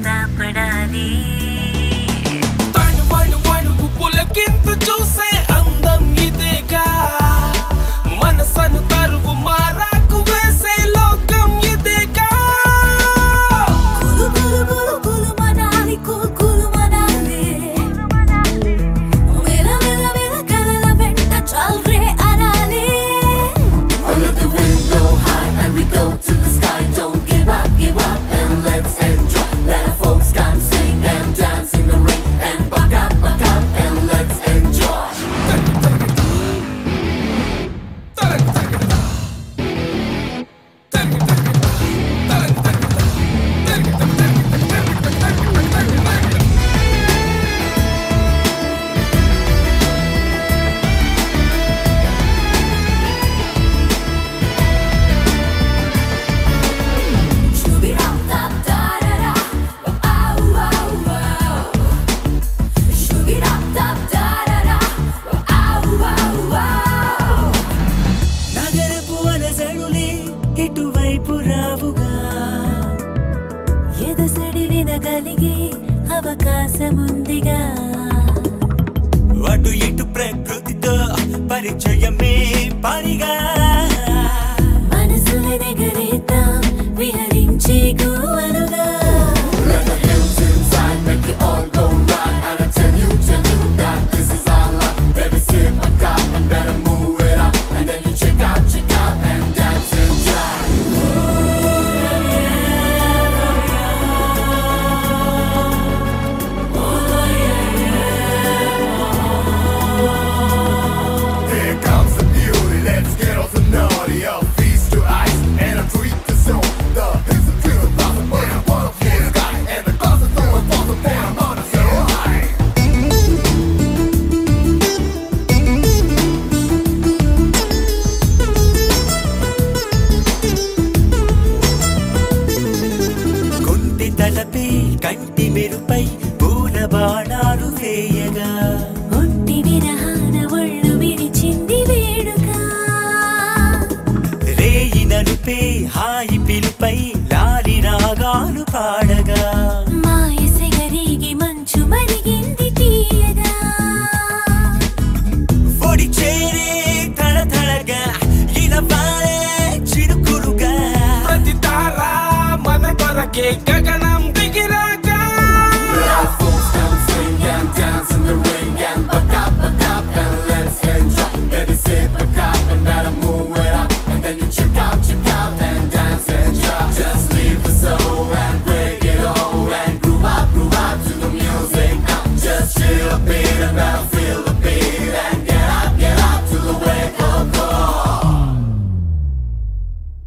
పడాలి పులకింత చూసే అందం ఇదేగా మనసను తరువు మారాకు వేసే లోకం ఇదేగా కులు మనాలి కులు మనాలి వేల వేల వేల కలల వెంట చల్రే అనాలి Under the window high and we go to the sky. Don't give up and let's enjoy. Let our folks come sing and dance in the rain and buck up and let's enjoy. నగరపు అలజడులే ఎటువైపు రావుగా ఎదసడి వినగలిగే అవకాశముందిగా అటు ఇటు ప్రకృతితో పరిచయమే పనిగా మనసుల నెగరేద్దాం విహరించే గోవలుగా Let the hills inside make you all go right. And I tell you that this is our life. Baby, sit back up and better move it up. And then you check out and dance and jive. Here comes the beauty, let's get off the naughty. A feast to ice and a treat to zone. The hills are clear, blossom, burn, and bottom for the sky. And the clouds are throwing balls of fun, I'm on a so high. కుంటి తలపై కంటి మెరుపై పూల బాణాలు వేయగా ఒంటి విరహాన ఒళ్ళు విరిచింది వేడుక రేయి నలుపే హాయి పిలుపై